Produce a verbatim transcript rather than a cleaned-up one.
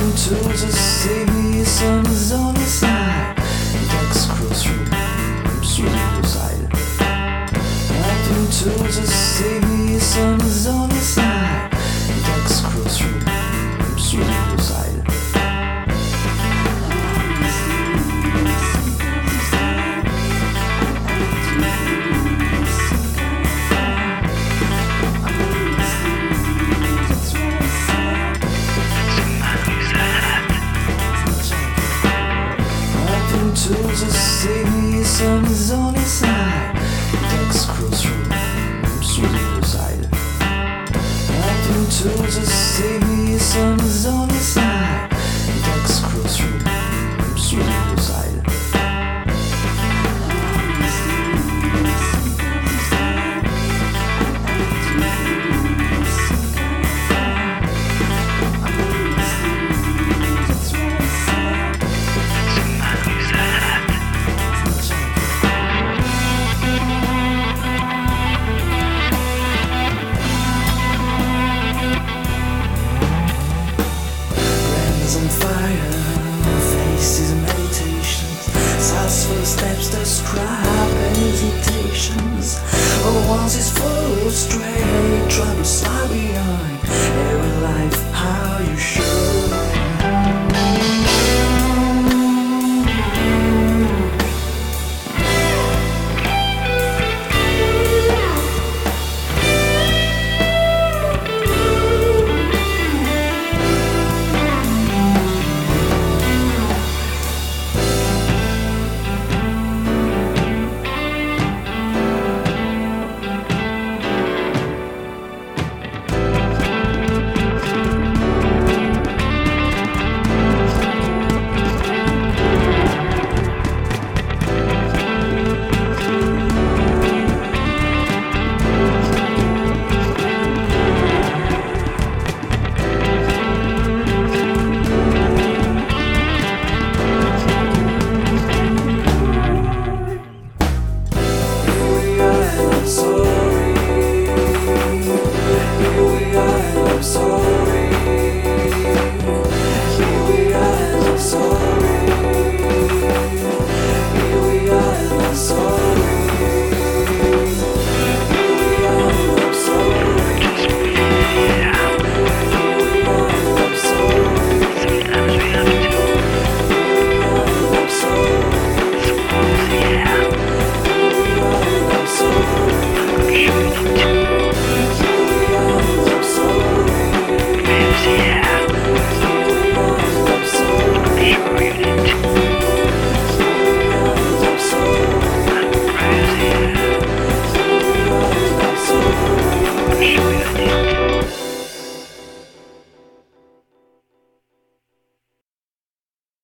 Nothing to just save me, sun is on the side. Ducks cross through, swimming beside. Nothing to just save me, sun is on the side. Ducks cross through, swimming beside. To just save me, sun is on his side. Ducks cross through, swimming beside. Nothing to just save me, sun is on